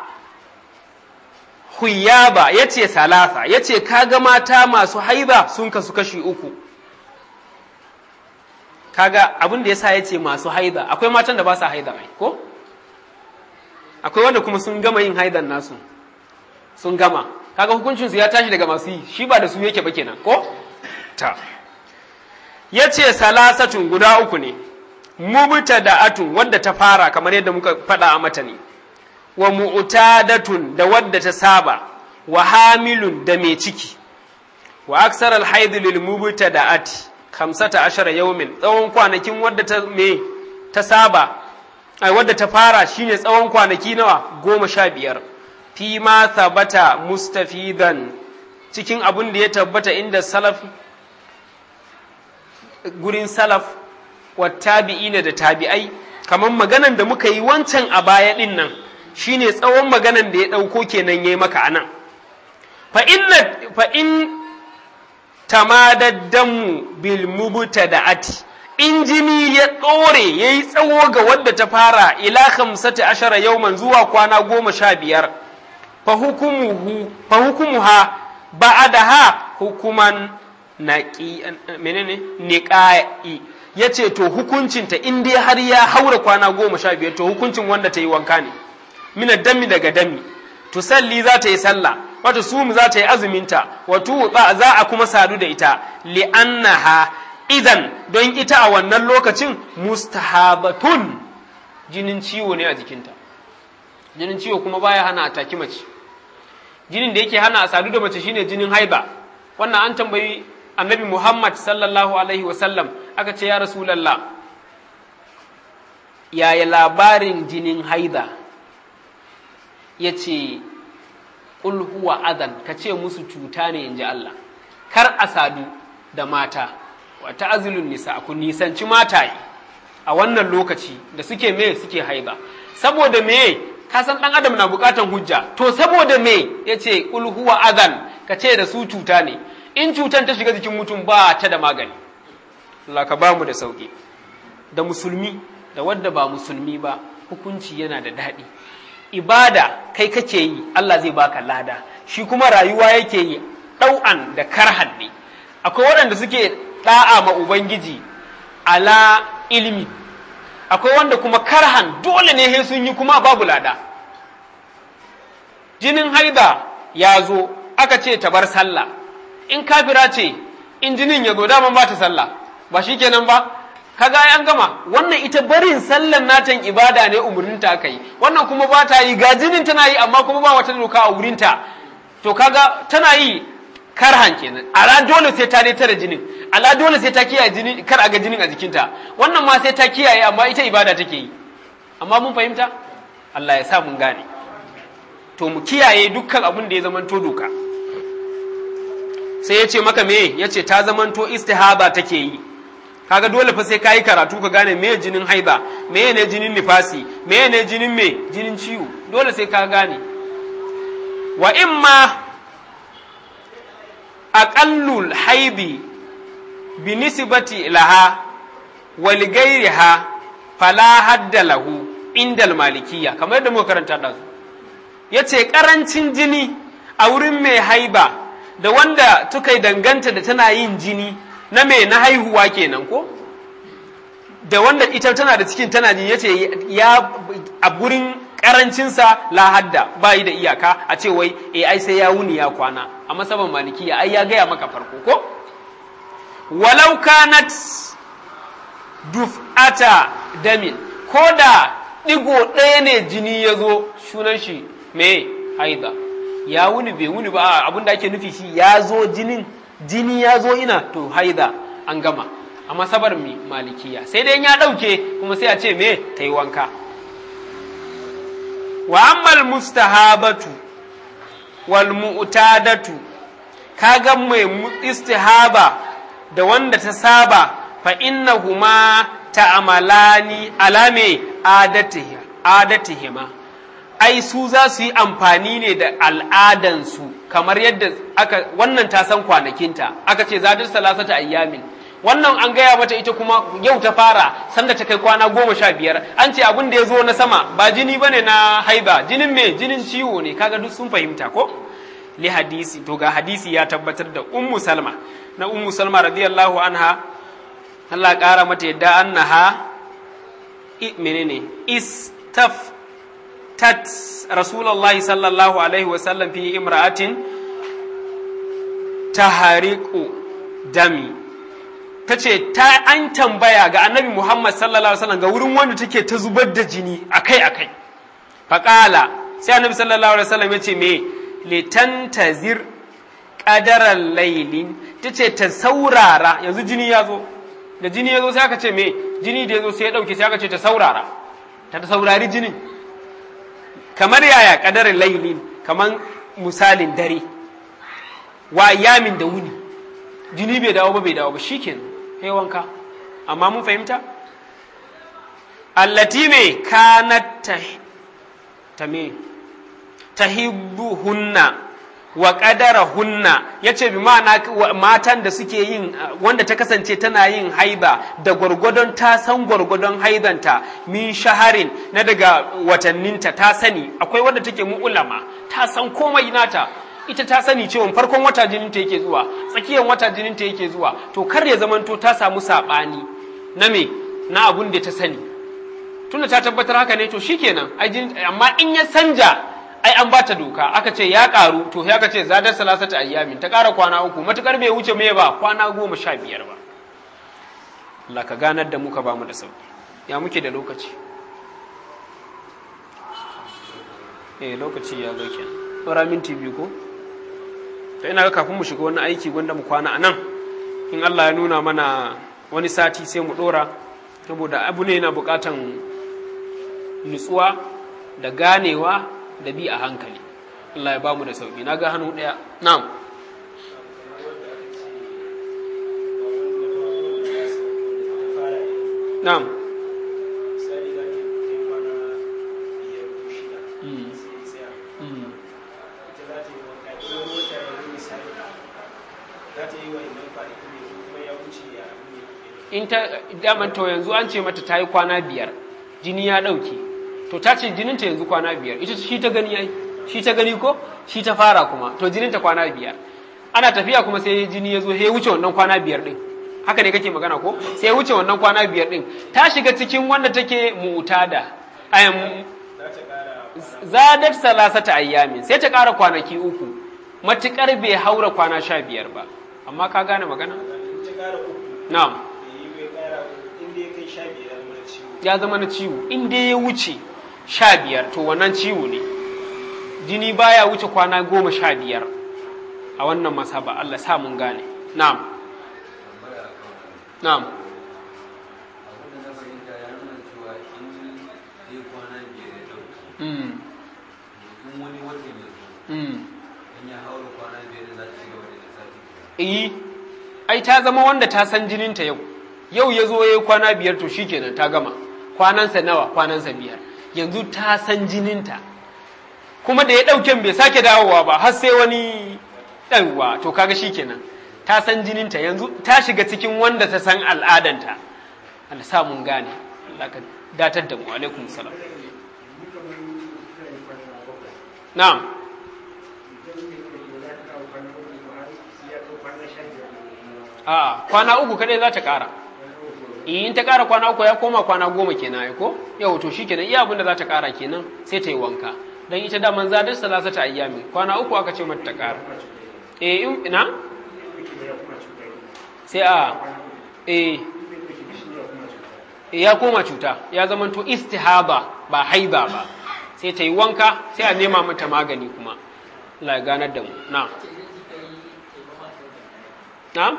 [SPEAKER 1] huyaba yace salasa, yace kaga mata masu haiba sun kasu kashi uku. Kaga abin da yasa yace masu haida, akwai matan da ba sa haida ai ko akwai wanda kuma sun gama yin haidan nasu sun gama, kaga hukuncin su ya tashi daga masu yi, shi ba da su yake ba kenan ko ta. Yace salasatun guda uku ne, mubtada'atun wadda ta fara kamar yadda muka faɗa a matani, wa mu'tadatun da wadda ta saba, wa hamilun da mai ciki. Wa aksar al-haid lil mubtada'ati 15 yawmin, tsawon kwanakin wadda ta saba ai wadda ta fara shine tsawon kwanaki nawa 15. Fi ma thabata mustafidan, cikin abun da ya tabbata inda salaf gurin salaf wa tabi'ina da tabi'ai, kamar maganan da muka yi wancan a baya din nan shine tsawon maganan da ya dauko kenan yayi maka anan. Fa in tamadaddamu bil mubtada'ati, in jini ya dore yayi tsawo ga wadda ta fara ila 15 yawman zuwa kwana 15, fa hukumuha ba'daha hukuman niqa'i, yace to hukuncinta in dai har ya haura kwana 15 to hukuncin wanda ta yi wanka ne. Mina dami daga dami, tusalli za ta yi sallah, wata sumu za ta yi azuminta, wato za a kuma sadu da ita, li'annaha idan don ita a wannan lokacin mustahabatun, jinin ciwo ne a jikinta. Jinin ciwo kuma baya hana a taki mace. Jinin da yake hana a sadu da mace shine jinin haiba. Wannan an tambayi annabi Muhammad sallallahu alaihi wasallam, aka ce ya Rasulallah, yaya labarin jinin haida? Ya ce ƙul huwa adan, ka ce musu cuta ne in ji Allah, kar a sadu da mata, wa ta'azilun nisa, ku nisanci mataye a wannan lokaci da suke haida. Saboda me? Ka san ɗan adam na buƙatan hujja, to saboda me? Ya ce ƙul huwa adan, ka ce da su cuta ne. In cutan ta shiga jikin mutum ba ta da magani. Allah ka ba mu da sauƙi. Da musulmi da wadda ba musulmi ba, hukunci yana da daɗi. Ibada kai kake yi, Allah zai baka lada, shi kuma rayuwa yake yi ɗau'an da karhan ne. Akwai waɗanda suke ɗa'a ma Ubangiji ala ilimi, akwai wanda kuma karhan dole ne sai sun yi kuma babu lada. Jinin haida ya zo, aka ce ta bar sallah, in kafira ce in jinin ya zo daman ba ta sallah, ba shi kenan ba, kaga an gama. Wannan ita barin sallan natan ibada ne, umurninta aka yi, wannan kuma ba ta yi, ga jinin tana yi amma kuma ba wata doka a wurinta, to kaga tana yi karhan kenan. Ala dole sai ta dai tare jinin, ala dole sai ta kiyaye jinin, kar a ga jinin a jikinta. Wannan ma sai ta kiyaye amma ita ibada take yi. Amma mun fahimta? Allah ya sa mun gane. To mu kiyaye dukkan abin da ya zamanto doka. Sai ya ce maka me? Ya ce ta zamanto istihaba take yi. Kaga dole fa sai kayi karatu ka gane me jinin haida, me ne jinin nifasi, me ne jinin me jinin ciwo, dole sai ka gane. Wa imma aqallul haidi bi nisbati laha wa li ghayriha fala hadda lahu indal malikiyya, kamar yadda muka karanta da su. Yace karancin jini a wurin mai haiba da wanda tukai danganta da tana yin jini na me na haihuwa kenan ko, da wanda ita tana da cikin tana jini, yace ya a gurin karancinsa la hadda ba yi da iyaka a ce wai ai sai ya wuni ya kwana. A masaban malikiya ai ya gaya maka farko ko, walau kanat duf'ata damin, ko da digo ɗaya ne jini ya zo, sunan shi me haida. Ya wuni bai wuni ba, abinda ake nufi shi ya zo jini ya zo ina to haida an gama. A masabar malikiya sai dai ya ɗauke kuma sai a ce me ta yi wanka. Wa ammal mustahabatu wal mu'tadatu, kaga mai istihaba da wanda ta saba, fa innahuma ta'amalani alame adatihima, ai su za su yi amfani ne da al'adansu kamar yadda wannan ta san kwanakinta aka ce zadar salasata ayyamin, wannan an gaya mata ita kuma yau ta fara sanda ta kai kwana 15 an ce abin da ya zo na sama ba jini bane na haiba, jinin me jinin ciwo ne. Kaga duk sun fahimta ko li hadisi. To ga hadisi ya tabbatar da ummu salma radiyallahu anha, Allah ƙara mata yadda annaha menene istaftat rasulullahi sallallahu alaihi wasallam fi imra'atin tahariqu dami, tace an tambaya ga annabi Muhammad sallallahu alaihi wasallam ga wurin wanda take ta zubar da jini akai faqala, sai annabi sallallahu alaihi wasallam yace me litantazir qadaral laylin, tace ta saurara, yanzu jini yazo, da jini yazo sai aka ce me jini da yazo sai ya dauke, sai aka ce ta saurara, ta saurari jinin. Kamar yaya qadaral laylin? Kaman misalin dare wa yamin da wuni, jini bai dawo ba shikenan sai wanka. Amma mun fahimta allati me kanat tahibbuhunna wa qadarahunna, yace bi ma'ana matan da suke yin wanda ta kasance tana yin haiba da gwargwadon ta san gwargwadon haibanta min shaharin na daga watanninta ta sani. Akwai wanda take mu'ulama ta san komai nata, ita ta sani cewa farkon wata jininta yake zuwa, tsakiyar wata jininta yake zuwa, to kar ya zamanto ta samu sabani na me na abun da ta sani. Tunda ta tabbatar haka ne to shikenan, amma in ya sanja ai an bata doka, aka ce ya karu, to sai aka ce zadar salasata ayyamin, ta kara kwana 3, matukar bai wuce me ba kwana 15 ba. Allah ka ganar da muka bamu da sauki. Ya muke da lokaci? Lokaci ya zo kenan. Saura minti 2 ko? To ina ga kafin mu shiga wannan aiki gwanda mu kwana anan. In Allah ya nuna mana wani sati sai mu dora, saboda abu ne yana bukatan nutsuwa da ganewa da bi a hankali. Allah ya bamu da sauki. Na ga hannu ɗaya. Na'am. Na'am. In ta daman to yanzu an ce mata ta yi kwana 5, jini ya ɗauke. To ta ce jininta yanzu kwana 5, ita shi ta gani ai, shi ta gani ko shi ta fara kuma, to jininta kwana 5. Ana tafiya kuma sai jini ya zo sai ya wuce wannan kwana 5 din. Haka ne kake magana ko? Sai ya wuce wannan kwana 5 din. Ta shiga cikin wanda take mu'tada. Zadat salasata ayyamin, sai ta ƙara kwanaki 3. Matukar bai haura kwana 15 ba. Amma ka gane magana? Na'am. Ya zama na ciwo, in dai ya wuce 15 to wannan ciwo ne. Jini baya wuce kwana 15 a wannan masaba. Allah sa mun gane. Na'am. Na'am. Ai ta zama wanda ta san jininta yau. Yau ya zo ya yi kwana 5 to shikenan ta gama. Kwanansa nawa? Kwanansa 5. Yanzu ta san jininta. Kuma da ya ɗauken bai sake dawowa ba har sai wani ɗauwa, to kaga shikenan. Ta san jininta yanzu ta shiga cikin wanda ta san al'adanta. Allah sa mun gane. Allah ka datar da mu. Alaikum salam. Na'am. Kwana 3 kadai za ta ƙara. In ta ƙara kwana 3 ya koma kwana 10 kenan ai ko? Yau to shikenan iya abin da za ta ƙara kenan sai ta yi wanka. Dan ita da man zadar salasata ayyami. Kwana 3 aka ce mata ta ƙara. Ina? Sai ya koma cuta, ya zama to istihaba ba haiba ba. Sai ta yi wanka sai a nema mata magani kuma. Allah ya ganar da mu. Na'am. Na'am?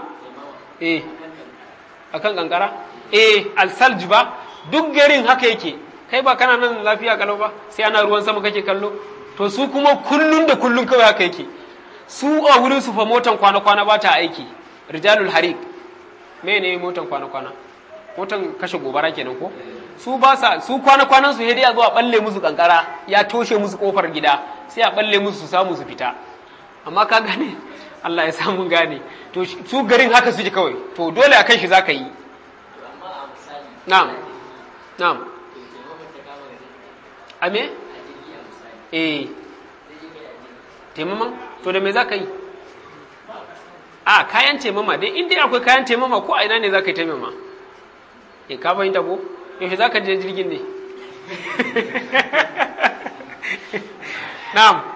[SPEAKER 1] Akan kankara? Al-salj ba, duk garin haka yake. Kai ba kana nan lafiya kalau ba, sai ana ruwan sama kake kallo. To su kuma kullun da kullun kawai haka yake. Su a wurin su fa motan kwana-kwana ba ta aiki. Rijalul harik. Me ne motan kwana-kwana? Motan kashe gobara kenan ko? su ba sa su kwana su dai a zo a balle musu kankara ya toshe musu kofar gida sai a balle musu su samu su fita amma ka gane Allah ya samu gane to su garin haka suke kawai to dole akan shi zaka yi na'am ame taimama to da me zaka yi a kayan taimama dai in dai akwai kayan taimama ko a ina ne zaka yi taimama ka fahimta ko yaushe za ka je jirgin ne na'am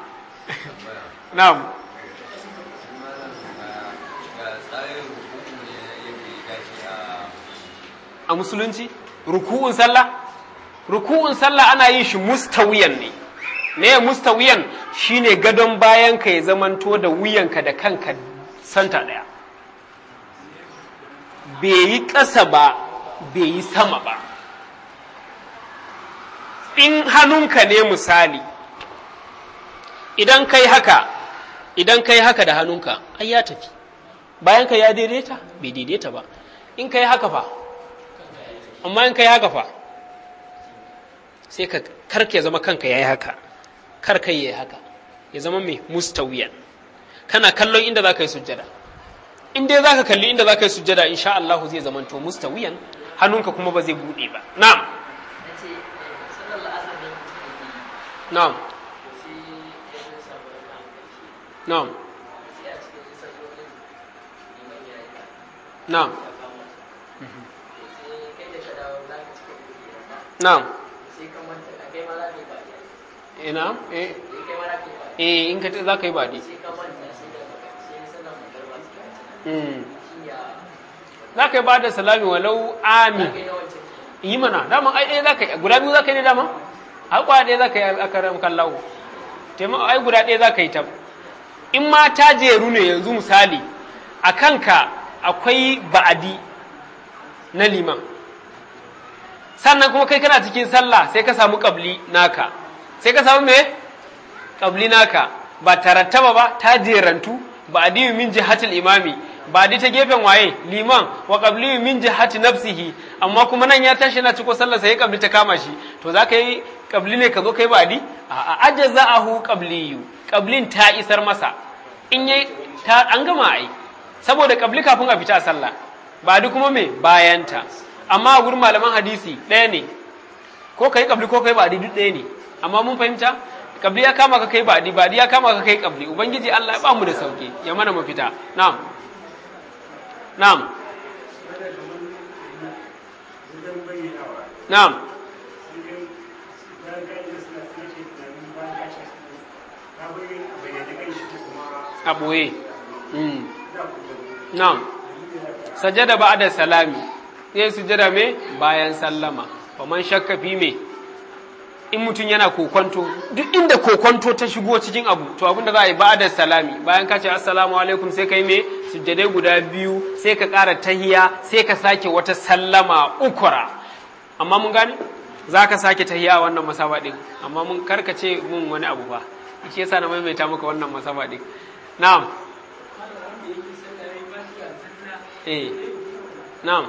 [SPEAKER 1] a musulunci ruku'un sallah ana yin shi mustawiyan ne mustawiyan shine gadon bayanka ya zamanto da wuyanka da kanka santa daya bai yi ƙasa ba bai yi sama ba in hannunka ne misali idan kai haka da hannunka ai ya tafi bayan ka ya daidaita bai daidaita ba in kai haka fa amma in kai haka fa sai ka karka ya zama kanka yayi haka karka yayi haka ya zama mai mustawiyan kana kallon inda zaka yi sujjada in dai zaka kalli inda zaka yi sujjada insha Allah zai zama to mustawiyan hannunka kuma ba zai bude ba na'am na'am na'am na'am na'am ina in ka za ka yi baɗi za ka yi ba da salami walau amin yi mana daman ai ɗaya za ka yi guda biyu za ka yi ne daman haƙwa ɗaya za ka yi a karam kallawo ai guda ɗaya za ka yi ta in ma ta jeru ne yanzu misali a kanka akwai ba'adi na liman sannan kuma kai kana cikin sallah sai ka samu ƙabli naka sai ka samu me ƙabli naka ba tarattaba ba ta jerantu ba'adi min jihatil imami ba'adi ta gefen waye liman wa ƙabli min jihati nafsihi amma kuma nan ya tashi na ciko sallah sai ƙabli ta kama shi to za ka yi ƙabli ne ka zo ka yi ba'adi a ajaza'ahu ƙabliyu ƙablin ta isar masa in yi an gama ai saboda ƙabli kafin a fita a sallah ba'adi kuma me bayanta amma a gurin malaman hadisi ɗaya ne ko kai ƙabli ko kai ba'adi duk ɗaya ne amma mun fahimta ƙabli ya kama ka kai ba'adi ba'adi ya kama ka kai ƙabli ubangiji Allah ya ba mu da sauki ya mana mafita na'am na'am na'am a ɓoye na'am sajada ba'da salami sai sujada me bayan sallama faman shakka fi me in mutum yana kokonto duk inda kokonto ta shigo cikin abu to abinda za a yi ba'da salami bayan ka ce assalamu alaikum sai kai me sujjadai guda biyu sai ka ƙara tahiya sai ka sake wata sallama ukura amma mun gane za ka sake tahiya wannan masaba din amma mun karkace mun wani abu ba shi yasa na maimaita maka wannan masaba din na'am na'am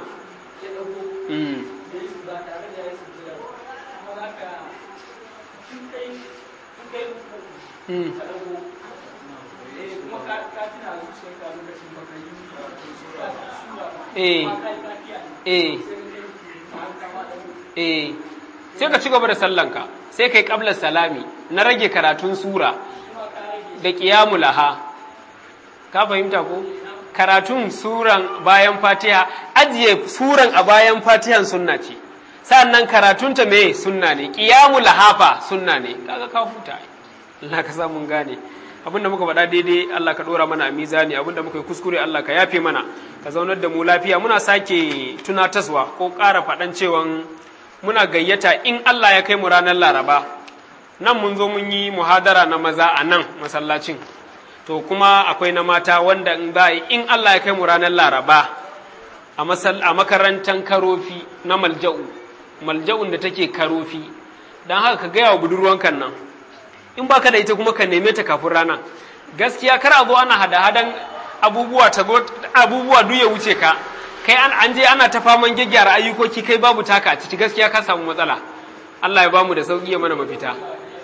[SPEAKER 1] sai ka ci gaba da sallanka sai kai qabla salami na rage karatun sura da qiyamul laha ka fahimta ko karatun suran bayan fatiha ajiye suran a bayan fatihan sunna ce sannan karatunta me sunna ne qiyamul laha sunna ne kaga ka huta Allah ka samu gane abinda muka faɗa daidai Allah ka ɗora mana a mizani abinda muka yi kuskure Allah ka yafe mana ka zaunar da mu lafiya muna sake tunataswa ko ƙara faɗan cewan muna gayyata in Allah ya kai mu ranar Laraba nan mun zo mun yi muhadara na maza a nan masallacin to kuma akwai na mata wanda in za in Allah ya kai mu ranar Laraba a makarantar Karofi na malja'un da take Karofi don haka ka gaya wa budurwankan nan in baka da ita kuma ka neme ta kafin rana gaskiya kar a zo ana hada-hadan abubuwa duk ya wuce ka kai an je ana ta faman gyaggyara ayyukoki kai babu taka a ciki gaskiya ka samu matsala. Allah ya bamu da sauki ya mana mafita.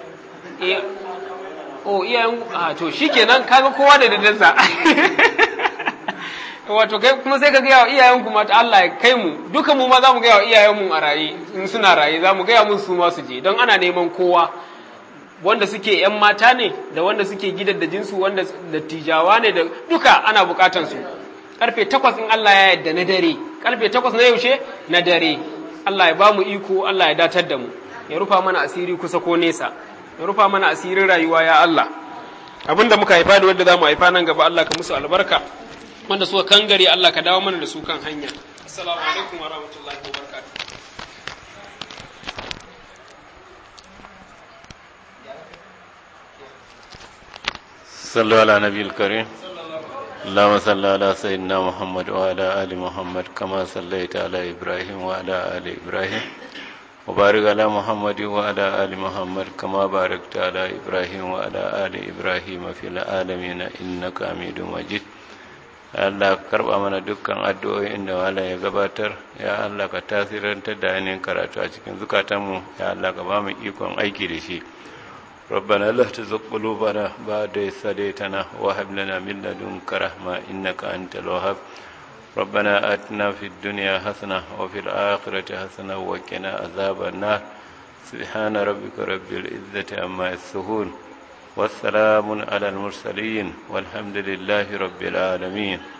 [SPEAKER 1] Iyayen to shikenan kaga kowa da dadansa. Wato kai kuma sai ka gaya wa iyayenku mata Allah ya kai mu duka mu ma za mu gaya wa iyayenmu a raye in suna raye za mu gaya mun su ma su je don ana neman kowa wanda suke yan mata ne da wanda suke gidan da jinsu wanda dattijawa ne da duka ana bukatan su karfe 8 in Allah ya yarda na dare karfe 8 na yaushe na dare Allah ya ba mu iko Allah ya datar da mu ya rufa mana asiri kusa ko nesa ya rufa mana asirin rayuwa ya Allah abinda muka haifa da wanda za mu haifa nan gaba Allah ka musu albarka wanda suka kangare Allah ka dawo mana da su kan hanya. Assalamu alaikum wa rahmatullahi wa barakatuh.
[SPEAKER 2] Sallu ala nabiyil karim. Allahumma salli ala sayyidina Muhammad wa ala ali Muhammad kama sallaita ala Ibrahim wa ala ali Ibrahim. Wa barik ala Muhammad wa ala ali Muhammad kama barakta ala Ibrahim wa ala ali Ibrahim fil alamin innaka Hamidum Majid. Allah ka karba mana dukkan addu'o'in da wala ya gabatar ya Allah ka tasirantar da ainihin karatu a cikin zukatanmu ya Allah ka ba mu ikon aiki da shi ربنا لا تزغ قلوبنا بعد إذ هديتنا وهب لنا من لدنك رحمة إنك أنت الوهاب ربنا آتنا في الدنيا حسنة وفي الآخرة حسنة وقنا عذاب النار سبحان ربك رب العزة عما يصفون والسلام على المرسلين والحمد لله رب العالمين